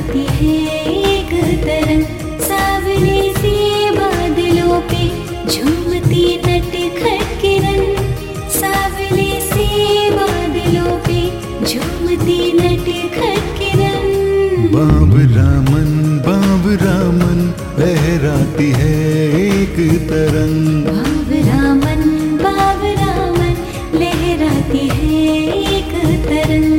लहराती है एक तरंग, सावले से बादलों पे झूमती नटखट किरण, सावले से बादलों पे झूमती नटखट किरण। बाबरामन लहराती है एक तरंग, बाबरामन लहराती है एक तरंग।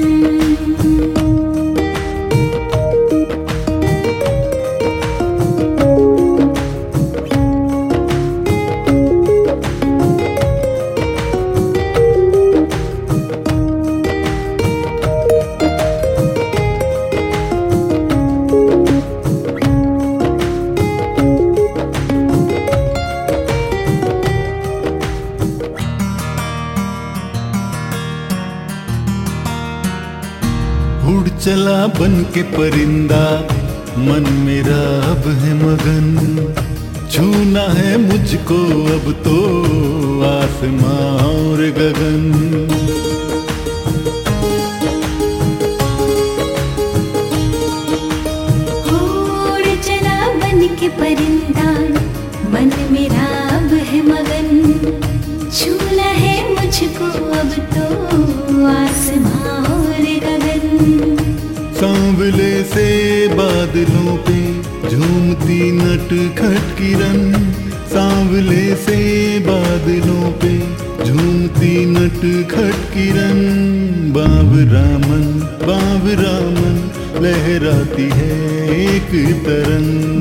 उड़ चला बन के परिंदा, मन मेरा अब है मगन, छूना है मुझको अब तो आसमां और गगन। उड़ चला बन के परिंदा, मन मेरा अब है मगन, छूना है मुझको अब तो आसमां और गगन। सांवले से बादलों पे झूमती नटखट किरण, सांवले से बादलों पे झूमती नटखट किरण। बाबरामन लहराती है एक तरंग,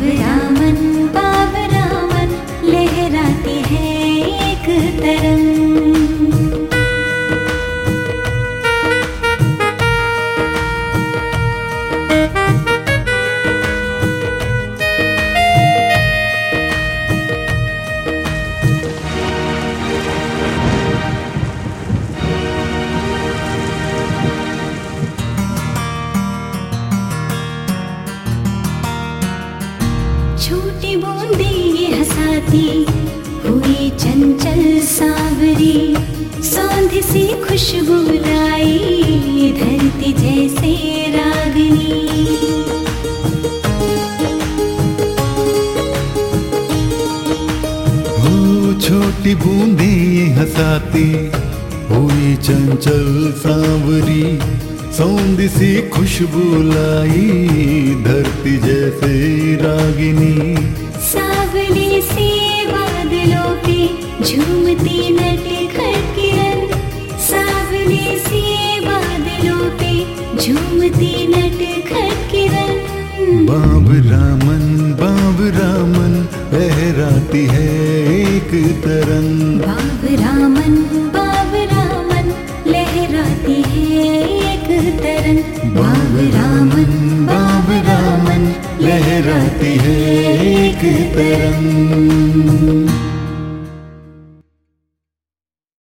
बाबरामन लहराती है एक तरंग। छोटी बूंदे ये हंसाती हुई चंचल सांवरी, सौंध सी खुशबू लाई धरती जैसे रागनी। हो छोटी बूंदे ये हंसाती हुई चंचल सांवरी, सौंध सी खुशबू लाई धरती जैसे रागिनी। सावले से बादलों पे झूमती नटखट किरण, सावले से बादलों पे झूमती नटखट किरण। बाबरामन लहराती है एक तरंग, बाबरामन लहराती है एक तरंग। बाबरामन लहराती है एक तरंग।